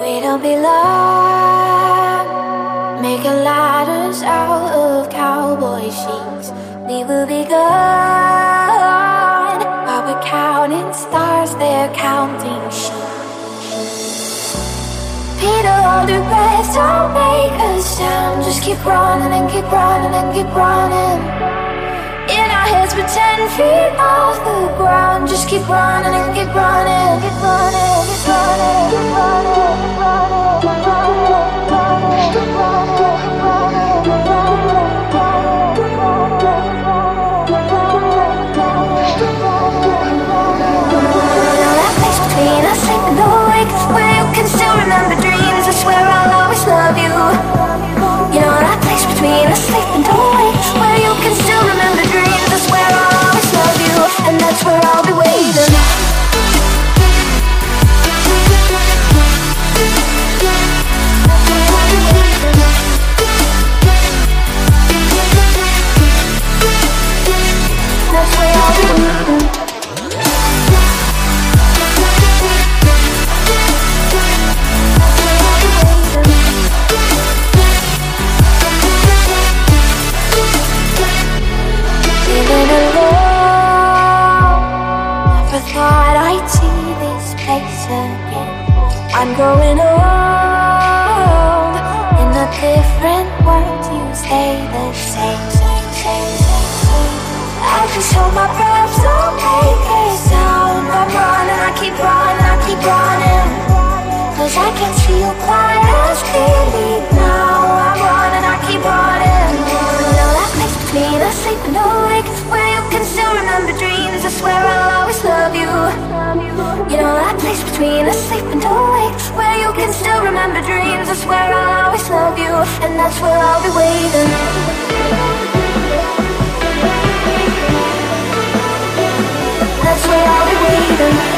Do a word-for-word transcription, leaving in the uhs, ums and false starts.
We don't belong, making ladders out of cowboy sheets. We will be gone, while we're counting stars, they're counting sheep. Peter, all the rest don't make a sound. Just keep running and keep running and keep running. In our heads we're ten feet off the ground. Just keep running and keep running, keep running, keep running, keep running, keep running, keep running, keep running, keep running, keep running. That place between us, sleep and awake, where you can still remember dreams. I swear I'll always love you. You know that place between us, sleep and awake, where you can still remember dreams. I swear I'll always love you, and that's where I'll be waiting. That's where I'll be waiting. Feeling alone, never thought I'd see this place again. I'm growing old, in a different world you stay the same. I just hold my breath, don't make a sound. I'm running, I keep running, I keep running, cause I can see you quite as clearly now. I'm running, I keep running. You know that place between us, sleep and awake, where you can still remember dreams. I swear I'll always love you. You know that place between us, sleep and awake, where you can still remember dreams. I swear I'll always love you, and that's where I'll be waiting. That's where I'll be waiting.